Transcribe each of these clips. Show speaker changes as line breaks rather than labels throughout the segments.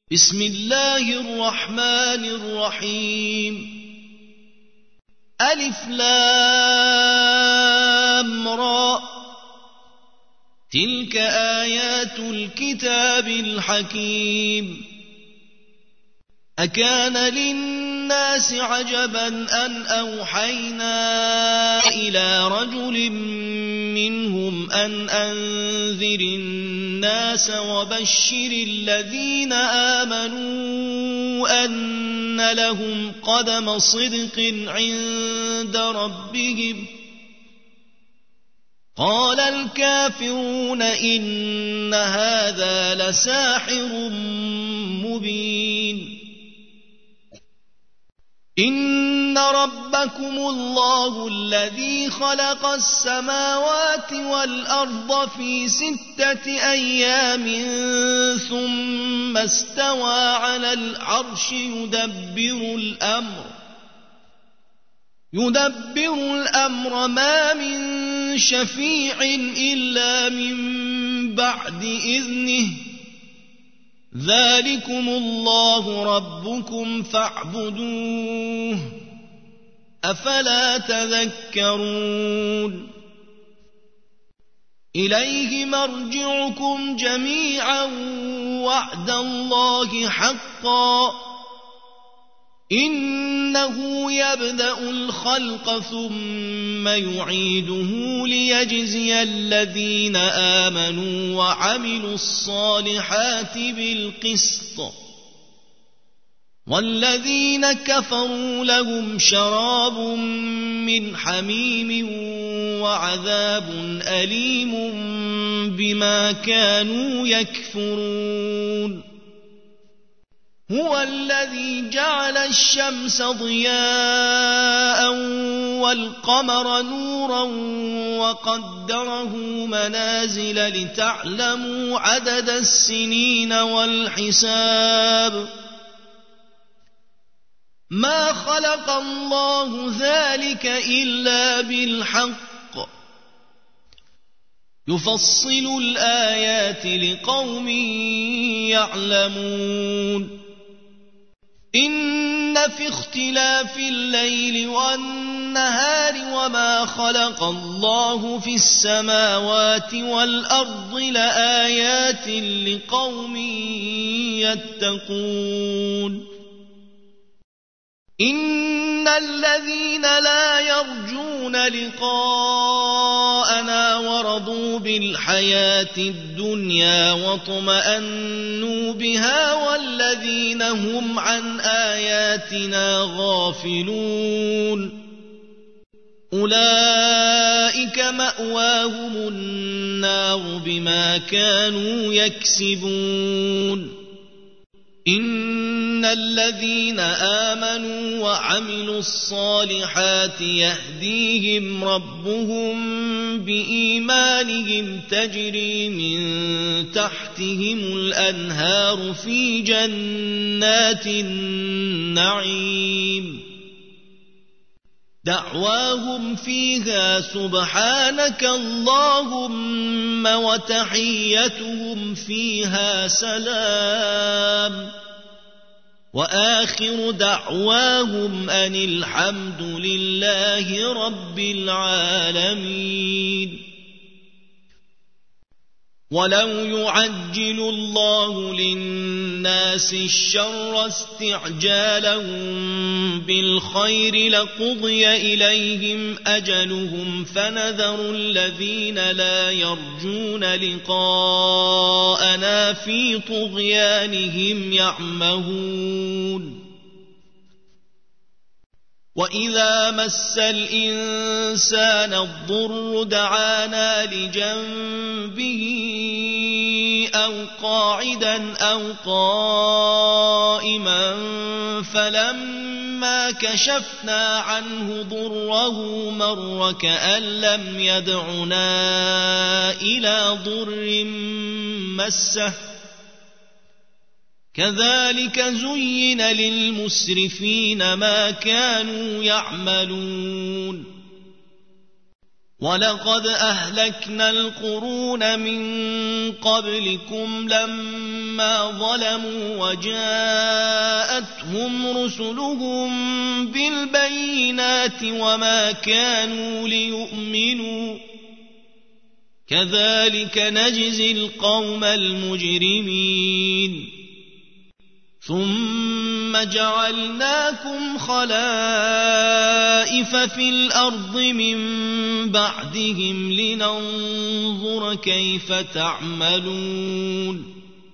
بسم الله الرحمن الرحيم ألف لام را تلك آيات الكتاب الحكيم أكان للناس عجبا أن أوحينا إلى رجل منهم أن أنذر الناس وبشر الذين آمنوا أن لهم قدم صدق عند ربهم قال الكافرون إن هذا لساحر مبين إن ربكم الله الذي خلق السماوات والأرض في 6 أيام ثم استوى على العرش يدبر الأمر ما من شفيع إلا من بعد إذنه ذلكم الله ربكم فاعبدوه أفلا تذكرون إليه مرجعكم جميعا وعد الله حقا إنه يبدأ الخلق ثم يعيده ليجزي الذين آمنوا وعملوا الصالحات بالقسط والذين كفروا لهم شراب من حميم وعذاب أليم بما كانوا يكفرون هو الذي جعل الشمس ضياء والقمر نورا وقدره منازل لتعلموا عدد السنين والحساب ما خلق الله ذلك إلا بالحق يفصل الآيات لقوم يعلمون إن في اختلاف الليل والنهار وما خلق الله في السماوات والأرض لآيات لقوم يتقون إن الذين لا يرجون لقاءنا ورضوا بالحياة الدنيا واطمأنوا بها والذين هم عن آياتنا غافلون أولئك مأواهم النار بما كانوا يكسبون إن الذين آمنوا وعملوا الصالحات يهديهم ربهم بإيمانهم تجري من تحتهم الأنهار في جنات النعيم دعواهم فيها سبحانك اللهم وتحيتهم فيها سلام وآخر دعواهم أن الحمد لله رب العالمين ولو يعجل الله للناس الشر استعجالهم بالخير لقضي إليهم أجلهم فنذر الذين لا يرجون لقاءنا في طغيانهم يعمهون وإذا مس الإنسان الضر دعانا لجنبه أو قاعدا أو قائما فلما كشفنا عنه ضره مر كأن لم يدعنا إلى ضر مسه كذلك زين للمسرفين ما كانوا يعملون ولقد أهلكنا القرون من قبلكم لما ما ظلموا وجاءتهم رسلهم بالبينات وما كانوا ليؤمنوا كذلك نجزي القوم المجرمين ثم جعلناكم خلائف في الأرض من بعدهم لننظر كيف تعملون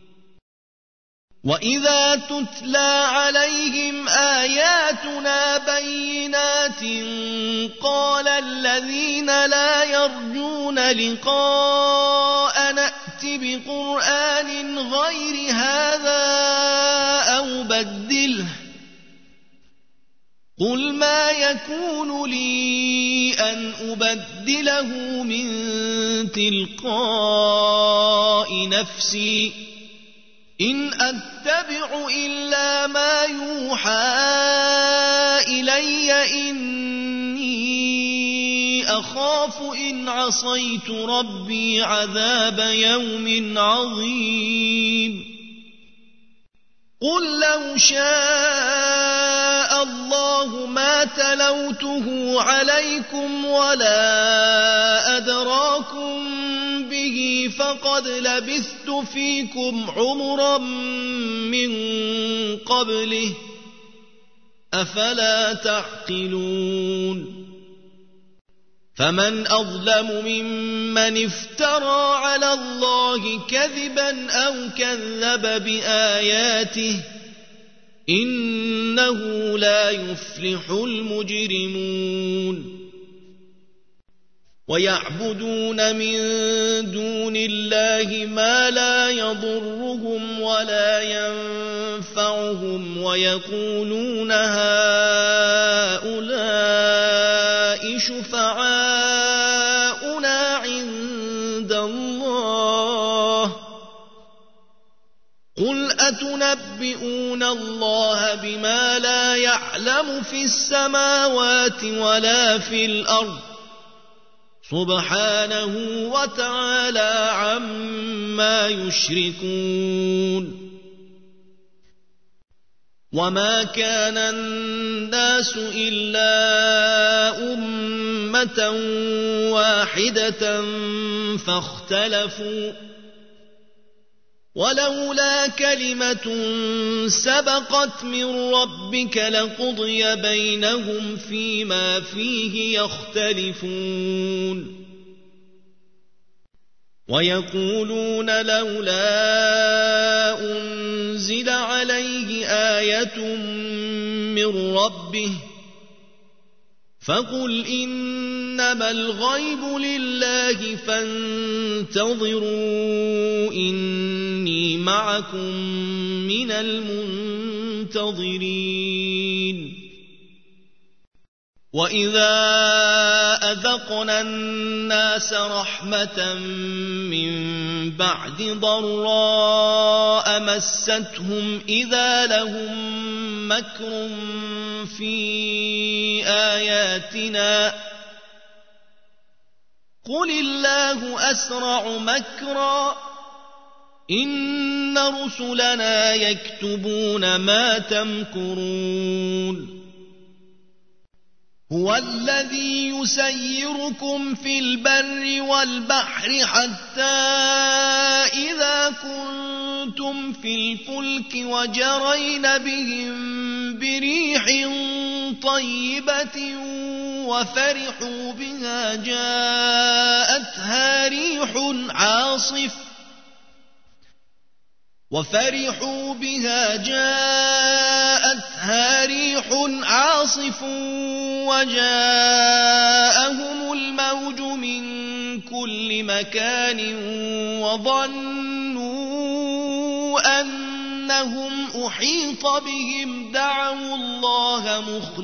وإذا تتلى عليهم آياتنا بينات قال الذين لا يرجون لقاء نأت بقرآن غير هذا أو بدله قل ما يكون لي أن أبدله من تلقاء نفسي إن أتبع إلا ما يوحى إلي إني أخاف إن عصيت ربي عذاب يوم عظيم قل لو شاء الله ما تلوته عليكم ولا أدراكم به فقد لبثت فيكم عمرا من قبله أفلا تعقلون فمن أظلم ممن افترى على الله كذبا أو كذب بآياته إنه لا يفلح المجرمون ويعبدون من دون الله ما لا يضرهم ولا ينفعهم ويقولون هؤلاء شفعاؤنا عند الله قل أتنبئون الله بما لا يعلم في السماوات ولا في الأرض سبحانه وتعالى عما يشركون وما كان الناس إلا أمة واحدة فاختلفوا ولولا كلمة سبقت من ربك لقضي بينهم فيما فيه يختلفون ويقولون لولا أنزل عليه آية من ربه فقل إنما الغيب لله فانتظروا إني معكم من المنتظرين وإذا أذقنا الناس رحمة من بعد ضراء مستهم إذا لهم مكر في آياتنا قل الله أسرع مكرا إن رسلنا يكتبون ما تمكرون هو الذي يسيركم في البر والبحر حتى إذا كنتم في الفلك وجرين بهم بريح طيبة وفرحوا بها جاءتها ريح عاصف وجاءهم الموج من كل مكان وظنوا أنهم أحيط بهم دعوا الله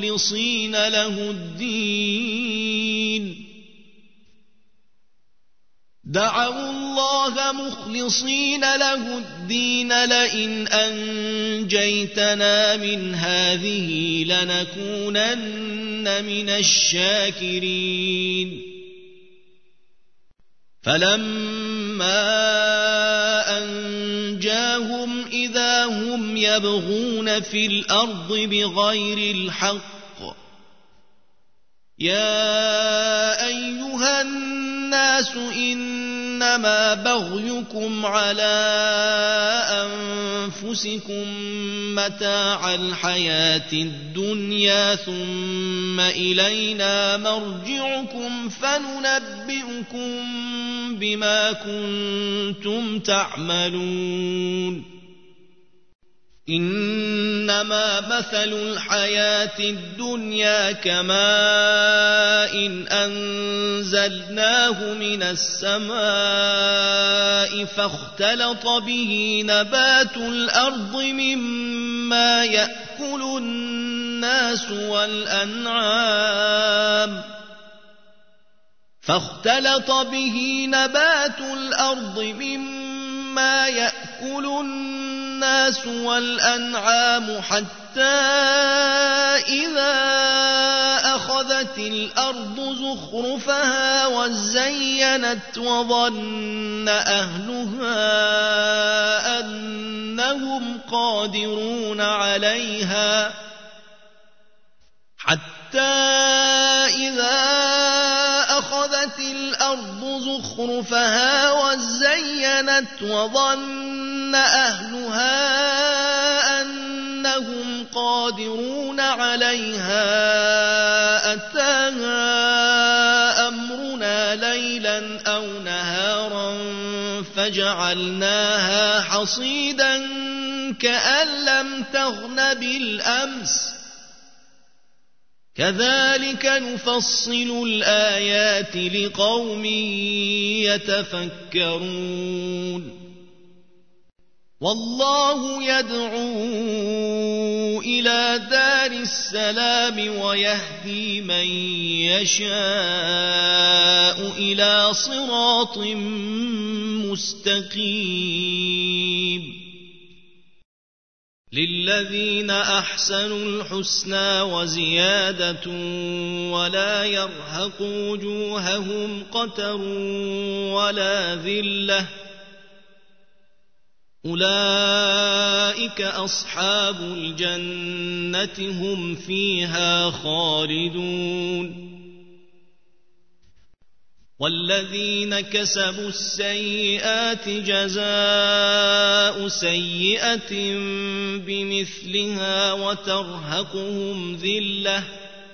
مخلصين له الدين لئن أنجيتنا من هذه لنكونن من الشاكرين فلما أنجاهم إذا هم يبغون في الأرض بغير الحق يا أيها الناس إنما بغيكم على أنفسكم متاع الحياة الدنيا ثم إلينا مرجعكم فننبئكم بما كنتم تعملون إنما مثل الحياة الدنيا كماء أنزلناه من السماء فاختلط به نبات الأرض مما يأكل الناس والأنعام حتى إذا أخذت الأرض زخرفها وزينت وظن أهلها أنهم قادرون عليها أتاها أمرنا ليلا أو نهارا فجعلناها حصيدا كأن لم تغن بالأمس كذلك نفصل الآيات لقوم يتفكرون والله يدعو إلى دار السلام ويهدي من يشاء إلى صراط مستقيم للذين أحسنوا الحسنى وزيادة ولا يرهق وجوههم قتر ولا ذلة أولئك أصحاب الجنة هم فيها خالدون والذين كسبوا السيئات جزاء سيئة بمثلها وترهقهم ذلة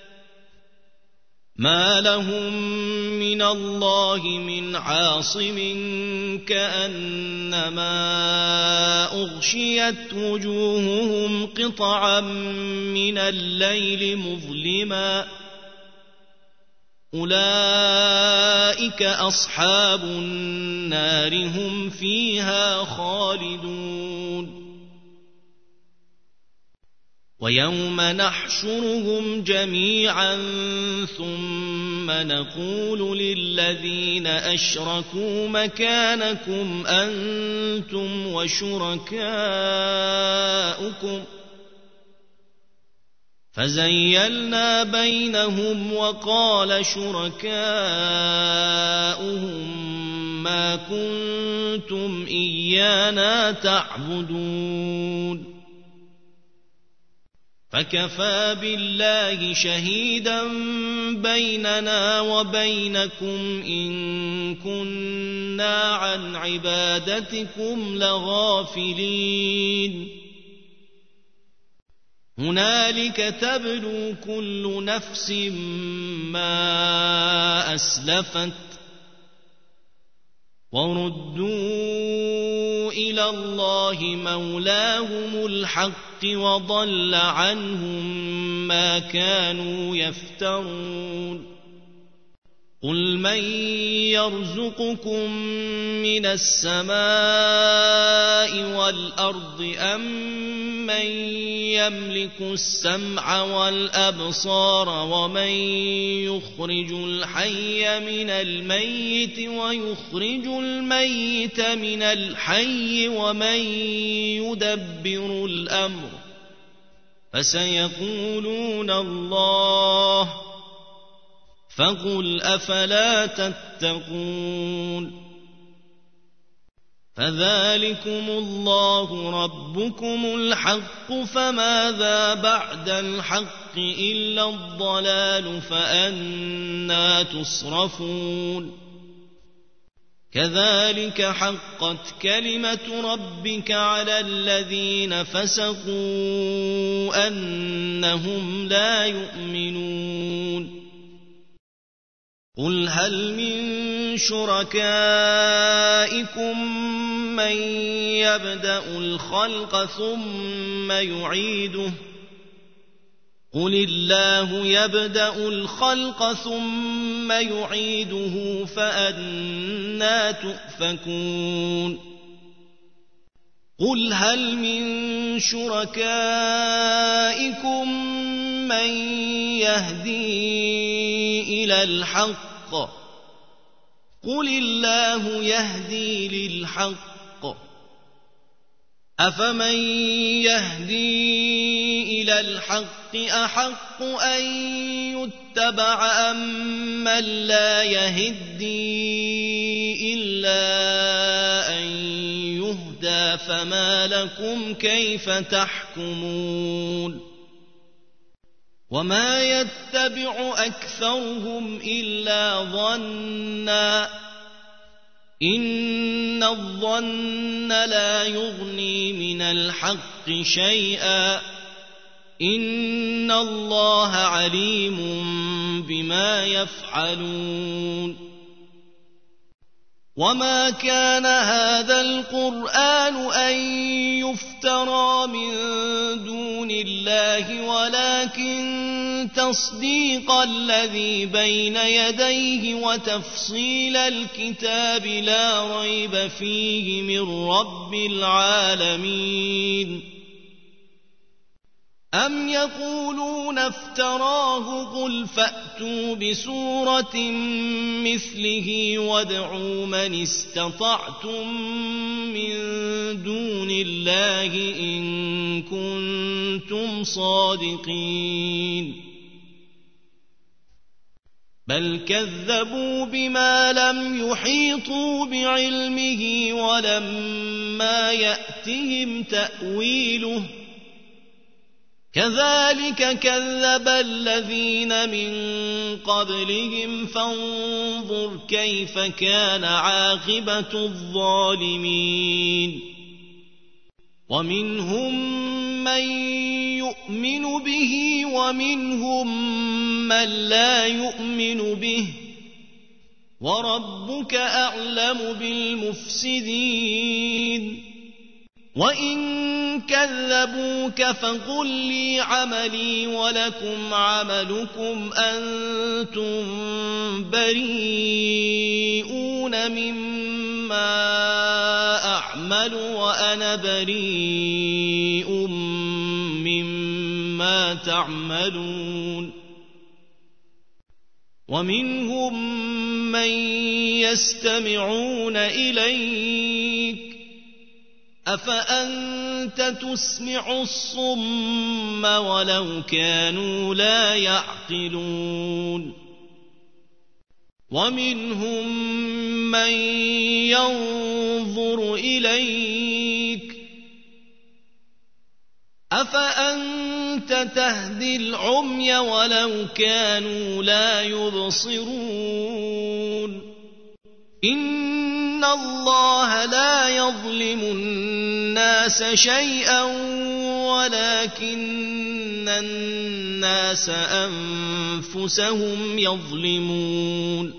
ما لهم من الله من عاصم كأنما أغشيت وجوههم قطعا من الليل مظلما أولئك أصحاب النار هم فيها خالدون ويوم نحشرهم جميعا ثم نقول للذين أشركوا مكانكم أنتم وشركاؤكم فزيلنا بينهم وقال شركاؤهم ما كنتم إيانا تعبدون فكفى بالله شهيدا بيننا وبينكم إن كنا عن عبادتكم لغافلين هنالك تبلو كل نفس ما أسلفت وردوا إلى الله مولاهم الحق وضل عنهم ما كانوا يفترون قل من يرزقكم من السماء والأرض أم من يملك السمع والأبصار ومن يخرج الحي من الميت ويخرج الميت من الحي ومن يدبر الأمر فسيقولون الله فقل أفلا تتقون فذلكم الله ربكم الحق فماذا بعد الحق إلا الضلال فأنى تصرفون كذلك حقت كلمة ربك على الذين فسقوا أنهم لا يؤمنون قل هل من شركائكم من يبدأ الخلق ثم يعيده قل الله يبدأ الخلق ثم يعيده فأنى تؤفكون قل هل من شركائكم من يهدي إلى الحق قل الله يهدي للحق أفمن يهدي إلى الحق أحق أن يتبع أمن لا يهدي إلا أن يهدى فما لكم كيف تحكمون وما يتبع أكثرهم إلا ظنًّا إن الظن لا يغني من الحق شيئا إن الله عليم بما يفعلون وما كان هذا القرآن أن يفترى من دون الله ولكن تصديق الذي بين يديه وتفصيل الكتاب لا ريب فيه من رب العالمين أم يقولون افتراه قل فأتوا بسورة مثله وادعوا من استطعتم من دون الله إن كنتم صادقين بل كذبوا بما لم يحيطوا بعلمه ولما يأتهم تأويله كذلك كذب الذين من قبلهم فانظر كيف كان عاقبة الظالمين ومنهم من يؤمن به ومنهم من لا يؤمن به وربك أعلم بالمفسدين وإن كذبوك فقل لي عملي ولكم عملكم أنتم بريئون مما أعمل وأنا بريء مما تعملون ومنهم من يستمعون إليك أفأنت تسمع الصم ولو كانوا لا يعقلون ومنهم من ينظر إليك أفأنت تهدي العمي ولو كانوا لا يبصرون إن الله لا يظلم الناس شيئا ولكن الناس أنفسهم يظلمون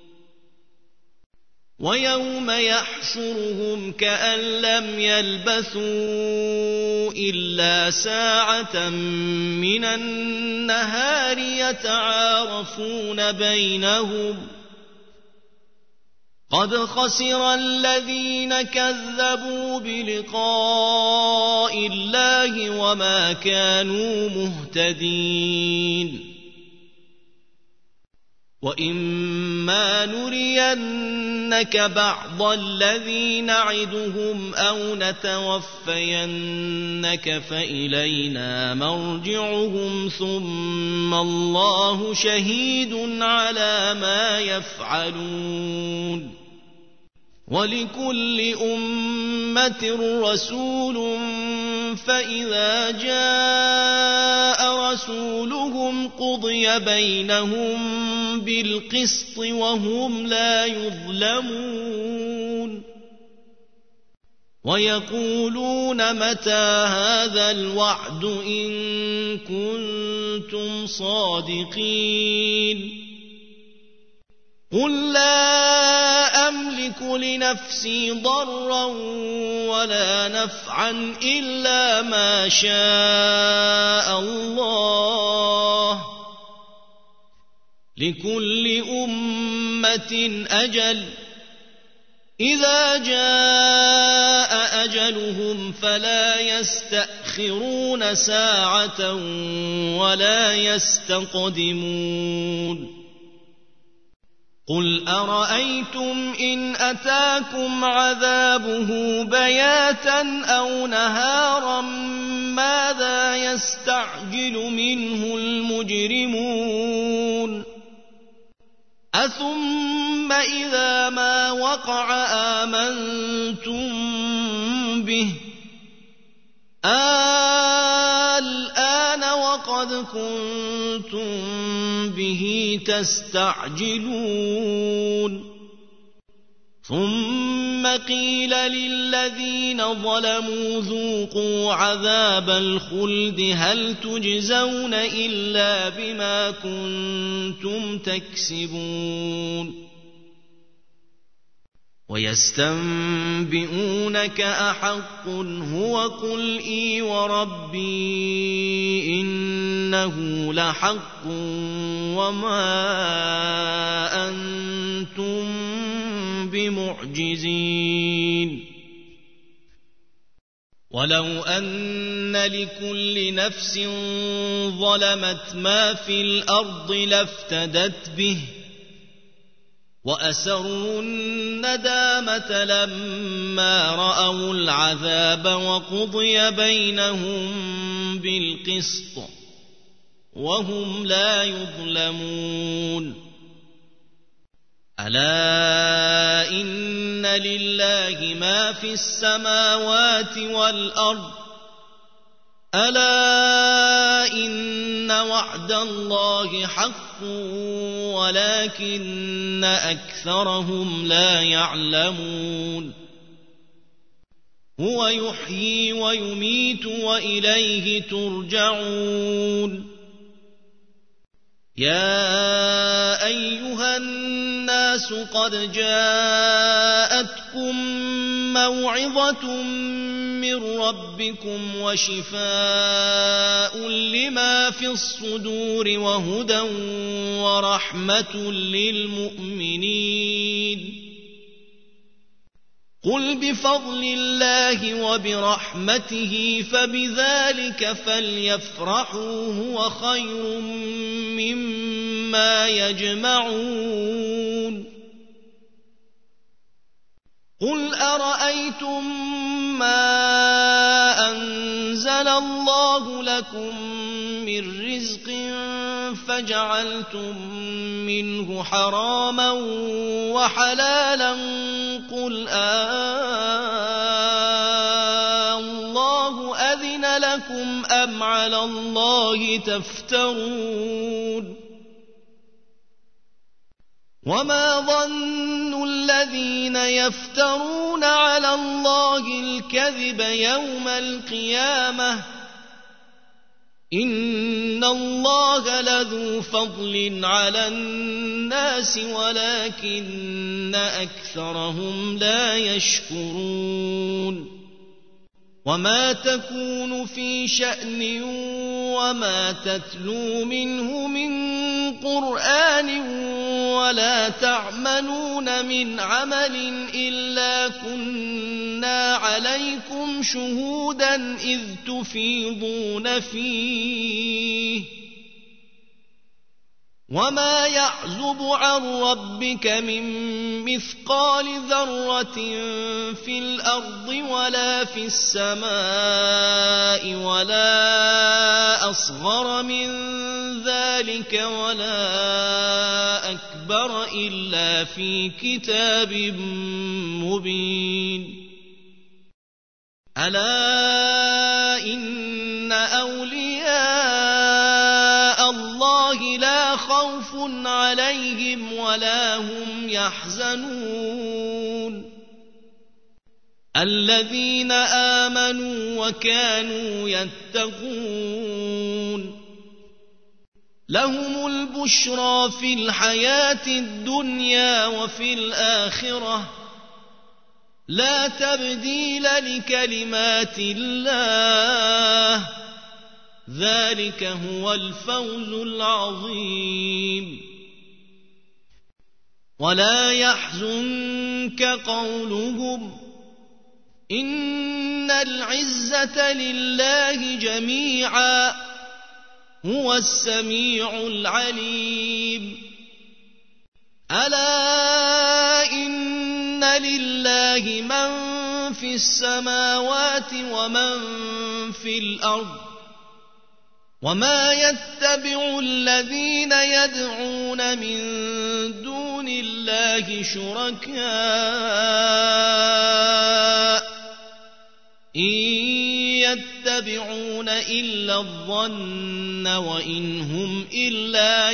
ويوم يحشرهم كأن لم يلبثوا إلا ساعة من النهار يتعارفون بينهم قد خسر الذين كذبوا بلقاء الله وما كانوا مهتدين وَإِمَّا نُرِيَنَّكَ بَعْضَ الَّذِي نَعِدُهُمْ أَوْ نَتَوَفَّيَنَّكَ فَإِلَيْنَا مَرْجِعُهُمْ ثُمَّ اللَّهُ شَهِيدٌ عَلَى مَا يَفْعَلُونَ وَلِكُلِّ أُمَّةٍ رَّسُولٌ فَإِذَا جَاءَ رَسُولُهُمْ قُضِيَ بَيْنَهُم بِالْقِسْطِ وَهُمْ لَا يُظْلَمُونَ وَيَقُولُونَ مَتَىٰ هَٰذَا الْوَعْدُ إِن كُنتُمْ صَادِقِينَ قُل لَّا أَمْلِكُ لِنَفْسِي ضَرًّا وَلَا نَفْعًا إِلَّا مَا شَاءَ اللَّهُ ۗ لِكُلِّ أُمَّةٍ أَجَلٌ ۖ إِذَا جَاءَ أَجَلُهُمْ فَلَا يَسْتَأْخِرُونَ سَاعَةً وَلَا يَسْتَقْدِمُونَ قُلْ أَرَأَيْتُمْ إِنْ أَتَاكُمْ عَذَابُهُ بَيَاتًا أَوْ نَهَارًا مَاذَا يَسْتَعْجِلُ مِنْهُ المجرمون أَثُمَّ إِذَا مَا وَقَعَ آمَنْتُمْ بِهِ الْآنَ وَقَدْ كُنْتُمْ بِهِ تَسْتَعْجِلُونَ ثُمَّ قِيلَ لِلَّذِينَ ظَلَمُوا ذُوقُوا عَذَابَ الْخُلْدِ هَلْ تُجْزَوْنَ إِلَّا بِمَا كُنتُمْ تَكْسِبُونَ وَيَسْتَنبِئُونَكَ أَحَقٌّ هُوَ قُلْ إِي وَرَبِّي إِنَّهُ لَحَقٌّ وَمَا أَنتُم بِمُعْجِزِينَ وَلَوْ أَنَّ لِكُلِّ نَفْسٍ ظَلَمَتْ مَا فِي الْأَرْضِ لَافْتَدَتْ بِهِ وَأَسَرُّوا النَّدَامَةَ لَمَّا رَأَوُا الْعَذَابَ وَقُضِيَ بَيْنَهُم بِالْقِسْطِ وَهُمْ لَا يُظْلَمُونَ أَلَا إِنَّ لِلَّهِ مَا فِي السَّمَاوَاتِ وَالْأَرْضِ أَلَا إِنَّ وَعْدَ اللَّهِ حَقٌّ وَلَكِنَّ أَكْثَرَهُمْ لَا يَعْلَمُونَ هُوَ يُحْيِي وَيُمِيتُ وَإِلَيْهِ تُرْجَعُونَ يَا أَيُّهَا النَّاسُ قَدْ جَاءَتْكُم مَّوْعِظَةٌ مِّن رَّبِّكُمْ وَشِفَاءٌ لِّمَا فِي الصُّدُورِ وَهُدًى وَرَحْمَةٌ لِّلْمُؤْمِنِينَ قُلْ بِفَضْلِ اللَّهِ وَبِرَحْمَتِهِ فَبِذَلِكَ فَلْيَفْرَحُوا هُوَ خَيْرٌ مِّمَّا يَجْمَعُونَ قُلْ أَرَأَيْتُم مَّا أَنزَلَ اللَّهُ لَكُم مِّن رِّزْقٍ فَجَعَلْتُم مِّنْهُ حَرَامًا وَحَلَالًا قُلْ اللَّهُ أَذِنَ لَكُمْ أَمْ عَلَى اللَّهِ تَفْتَرُونَ وَمَا ظَنُّ الَّذِينَ يَفْتَرُونَ عَلَى اللَّهِ الْكَذِبَ يَوْمَ الْقِيَامَةِ ۗ إِنَّ اللَّهَ لَذُو فَضْلٍ عَلَى النَّاسِ وَلَكِنَّ أَكْثَرَهُمْ لَا يَشْكُرُونَ وَمَا تَكُونُ فِي شَأْنٍ وَمَا تَتْلُو مِنْهُ مِنْ قُرْآنٍ وَلَا تَعْمَلُونَ مِنْ عَمَلٍ إِلَّا كُنَّا عَلَيْكُمْ شُهُودًا إِذْ تُفِيضُونَ فِيهِ وما يعزب عن ربك من مثقال ذرة في الأرض ولا في السماء ولا أصغر من ذلك ولا أكبر إلا في كتاب مبين ألا إن أولياء الله لا خوف عليهم ولا هم يحزنون الذين آمنوا وكانوا يتقون لهم البشرى في الحياة الدنيا وفي الآخرة لا تبديل لكلمات الله ذلك هو الفوز العظيم ولا يحزنك قولهم إن العزة لله جميعا هو السميع العليم ألا إن لله من في السماوات ومن في الأرض وما يتبع الذين يدعون من دون الله شركاء إن يتبعون إلا الظن وإن هم إلا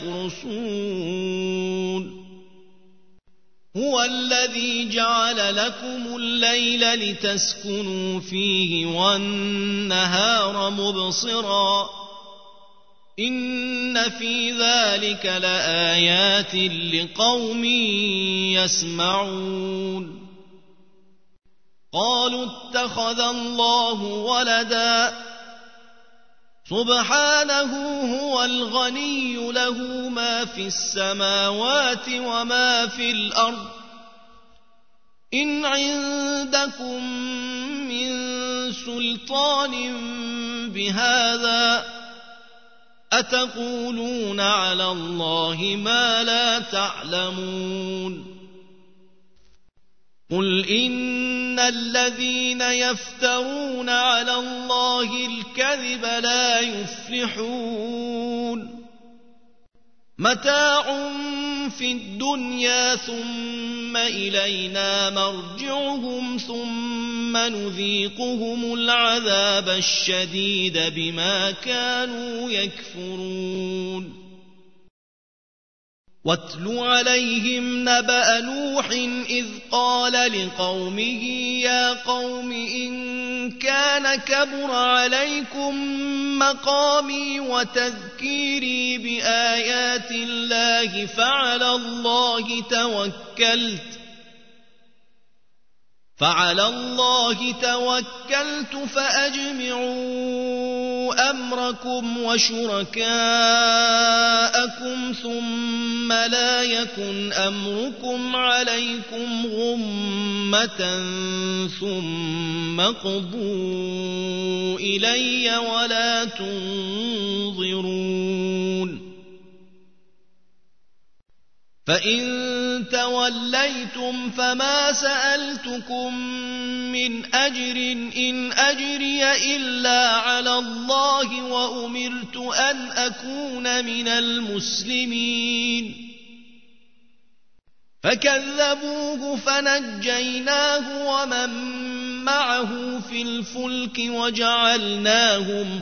يخرصون هو الذي جعل لكم الليل لتسكنوا فيه والنهار مبصرا إن في ذلك لآيات لقوم يسمعون قالوا اتخذ الله ولدا سبحانه هو الغني له ما في السماوات وما في الأرض إن عندكم من سلطان بهذا أتقولون على الله ما لا تعلمون قل إن الذين يفترون على الله الكذب لا يفلحون متاع في الدنيا ثم إلينا مرجعهم ثم نذيقهم العذاب الشديد بما كانوا يكفرون واتل عليهم نبأ نوح إذ قال لقومه يا قوم إن كان كبر عليكم مقامي وتذكيري بآيات الله فعلى الله توكلت فأجمعوا أمركم وشركاءكم ثم لا يكن أمركم عليكم غمة ثم قضوا إلي ولا تنظرون فإن توليتم فما سألتكم من أجر إن أجري إلا على الله وأمرت أن أكون من المسلمين فكذبوه فنجيناه ومن معه في الفلك وجعلناهم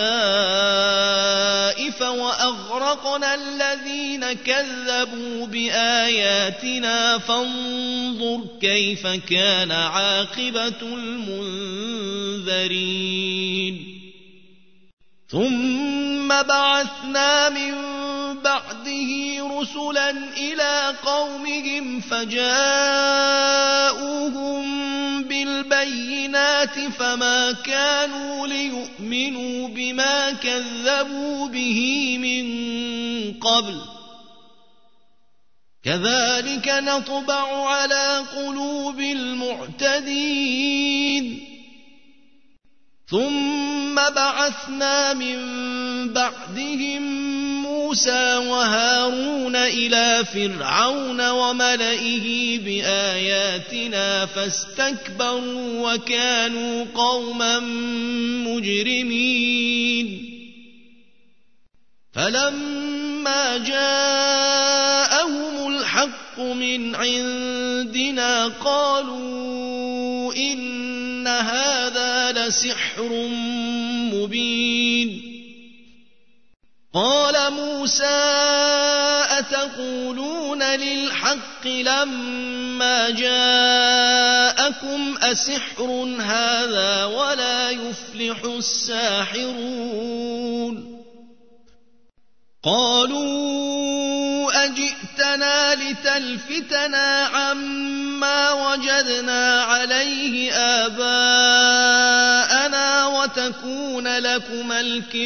خلائف وأغرقنا الذين كذبوا بآياتنا فانظر كيف كان عاقبة المنذرين ثم بعثنا من بعده رسلا إلى قومهم فجاءوهم بالبينات فما كانوا ليؤمنوا بما كذبوا به من قبل كذلك نطبع على قلوب المعتدين ثم بعثنا من بعدهم موسى وهارون إلى فرعون وملئه بآياتنا فاستكبروا وكانوا قوما مجرمين فلما جاءهم الحق من عندنا قالوا إن هذا لسحر مبين قال موسى أتقولون للحق لما جاءكم أسحر هذا ولا يفلح الساحرون قالوا أجئتنا لتلفتنا عما وجدنا عليه آباءنا وتكون لكما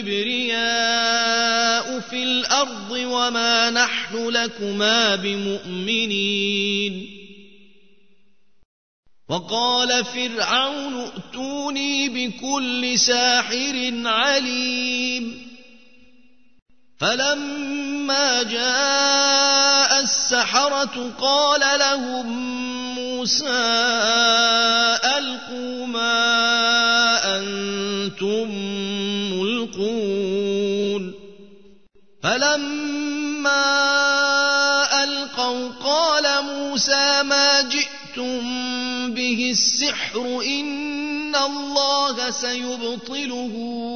الكبرياء في الأرض وما نحن لكما بمؤمنين وقال فرعون ائتوني بكل ساحر عليم فلما جاء السحرة قال لهم موسى ألقوا ما أنتم ملقون فلما ألقوا قال موسى ما جئتم به السحر إن الله سيبطله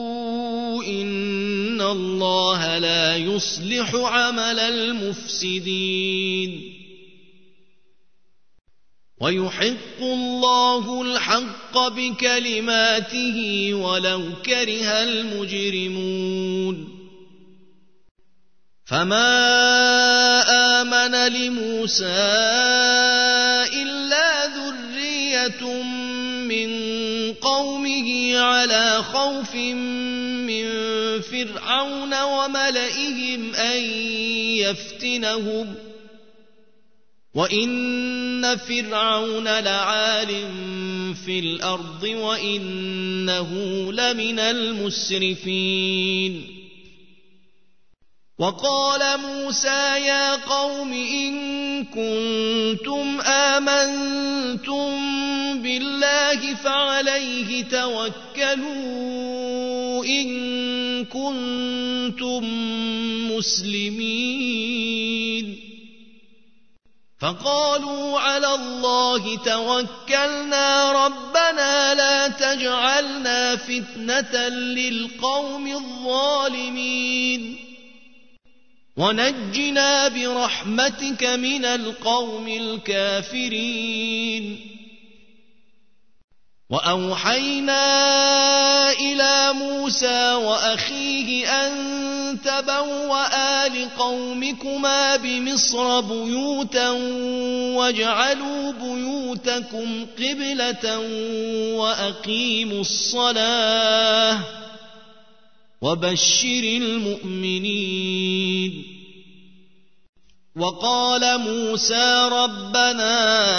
إن الله لا يصلح عمل المفسدين ويحق الله الحق بكلماته ولو كره المجرمون فما آمن لموسى إلا ذرية من قومه على خوف من فرعون وملئهم أن يفتنهم وإن فرعون لعال في الأرض وإنه لمن المسرفين وقال موسى يا قوم إن كنتم آمنتم بالله فعليه توكلوا إن كنتم مسلمين فقالوا على الله توكلنا ربنا لا تجعلنا فتنة للقوم الظالمين ونجنا برحمتك من القوم الكافرين وأوحينا إلى موسى وأخيه أن تبوأ لقومكما بمصر بيوتا واجعلوا بيوتكم قبلة وأقيموا الصلاة وبشر المؤمنين وقال موسى ربنا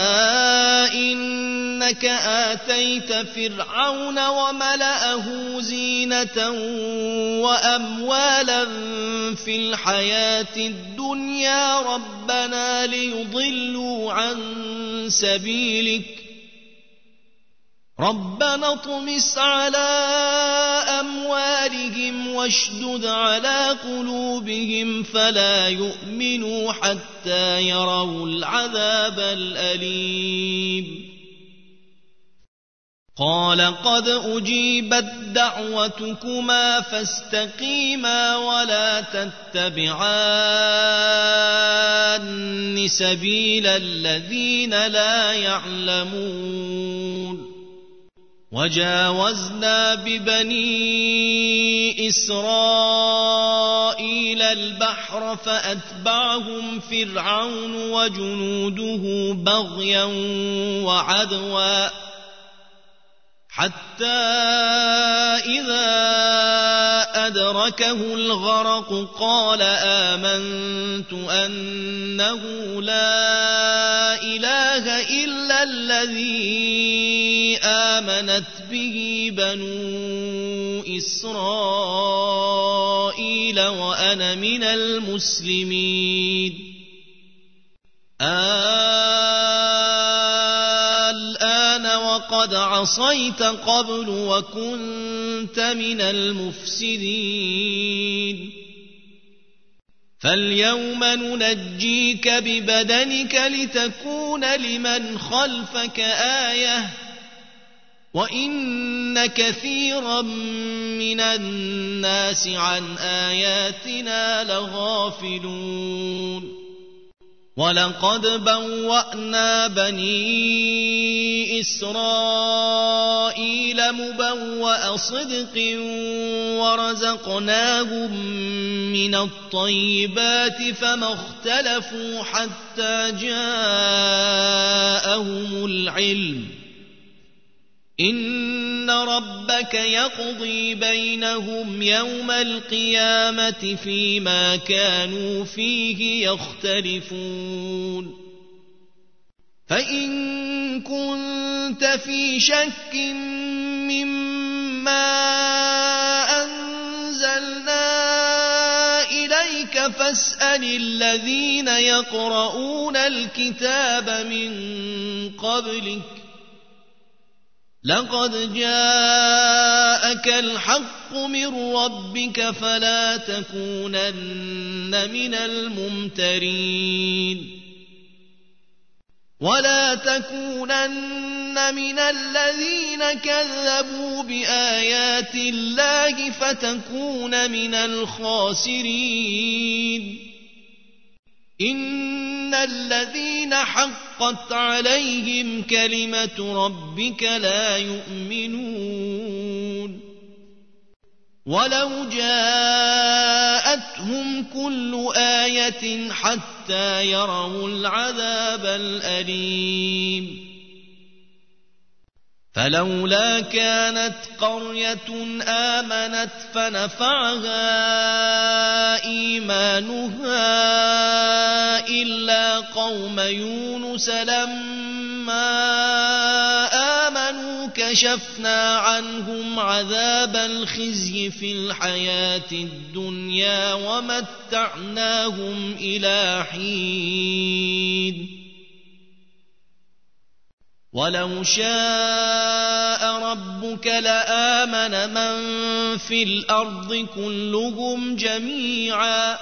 إنك آتيت فرعون وملأه زينة وأموالا في الحياة الدنيا ربنا ليضلوا عن سبيلك ربنا اطمس على أموالهم واشدد على قلوبهم فلا يؤمنوا حتى يروا العذاب الأليم قال قد أجيبت دعوتكما فاستقيما ولا تتبعان سبيل الذين لا يعلمون وجاوزنا ببني إسرائيل البحر فأتبعهم فرعون وجنوده بغيا وعدوا حتى إذا أدركه الغرق قال آمنت أنه لا إله إلا الذي آمنت به بنو إسرائيل وأنا من المسلمين الآن وقد عصيت قبل وكنت من المفسدين فاليوم ننجيك ببدنك لتكون لمن خلفك آية وإن كثيرا من الناس عن آياتنا لغافلون ولقد بوأنا بني إسرائيل مبوأ صدق ورزقناهم من الطيبات فما اختلفوا حتى جاءهم العلم إن ربك يقضي بينهم يوم القيامة فيما كانوا فيه يختلفون فإن كنت في شك مما أنزلنا إليك فاسأل الذين يقرؤون الكتاب من قبلك لقد جاءك الحق من ربك فلا تكونن من الممترين ولا تكونن من الذين كذبوا بآيات الله فتكون من الخاسرين إن الذين حقت عليهم كلمة ربك لا يؤمنون ولو جاءتهم كل آية حتى يروا العذاب الأليم فلولا كانت قرية آمنت فنفعها إيمانها إلا قوم يونس لما آمنوا كشفنا عنهم عذاب الخزي في الحياة الدنيا ومتعناهم إلى حين ولو شاء ربك لآمن من في الأرض كلهم جميعا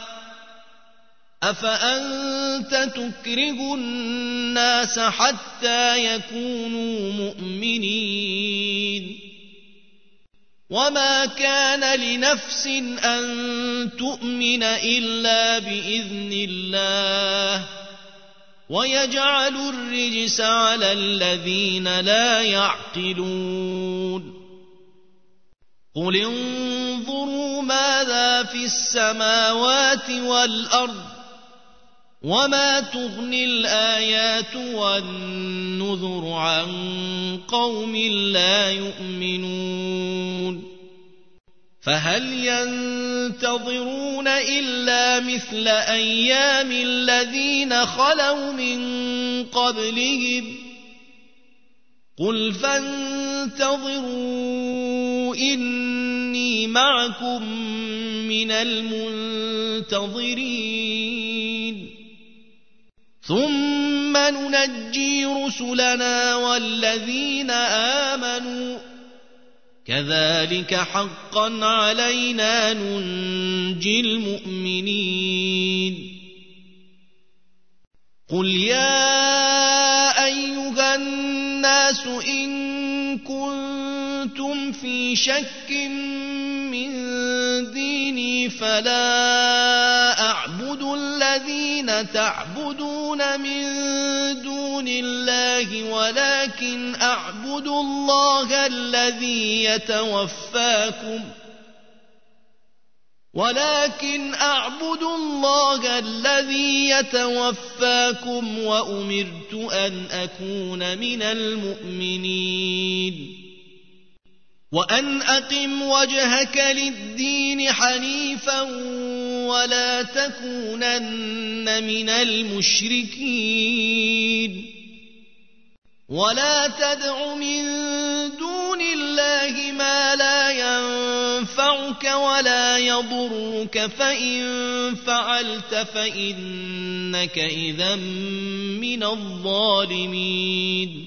أفأنت تكره الناس حتى يكونوا مؤمنين وما كان لنفس أن تؤمن إلا بإذن الله ويجعل الرجس على الذين لا يعقلون قل انظروا ماذا في السماوات والأرض وما تغني الآيات والنذر عن قوم لا يؤمنون فهل ينتظرون إلا مثل أيام الذين خلوا من قبلهم قل فانتظروا إني معكم من المنتظرين ثم ننجي رسلنا والذين آمنوا كذلك حقا علينا ننجي المؤمنين قل يا أيها الناس إن كنتم في شك من ديني فلا أعبد الذين تعبدون من دون الله ولكن أعبد الله الذي يتوفاكم وأمرت أن أكون من المؤمنين وأن أقم وجهك للدين حنيفا ولا تكونن من المشركين ولا تدع من دون الله ما لا ينفعك ولا يضرك فإن فعلت فإنك إذا من الظالمين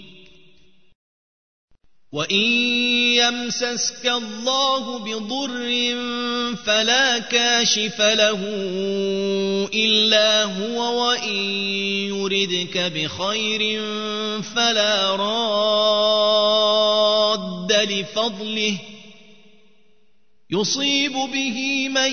وإن يمسسك الله بضر فلا كاشف له إلا هو وإن يردك بخير فلا راد لفضله يصيب به من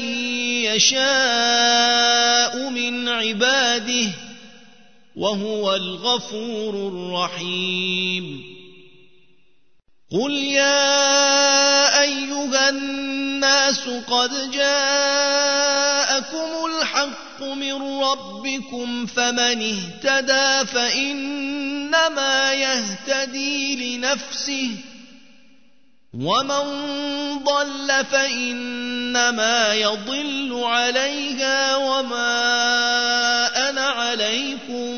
يشاء من عباده وهو الغفور الرحيم قل يا أيها الناس قد جاءكم الحق من ربكم فمن اهتدى فإنما يهتدي لنفسه ومن ضل فإنما يضل عليها وما أنا عليكم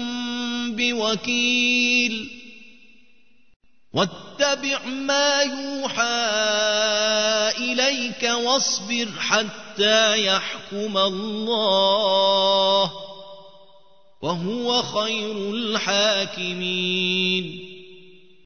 بوكيل واتبع ما يوحى إليك واصبر حتى يحكم الله وهو خير الحاكمين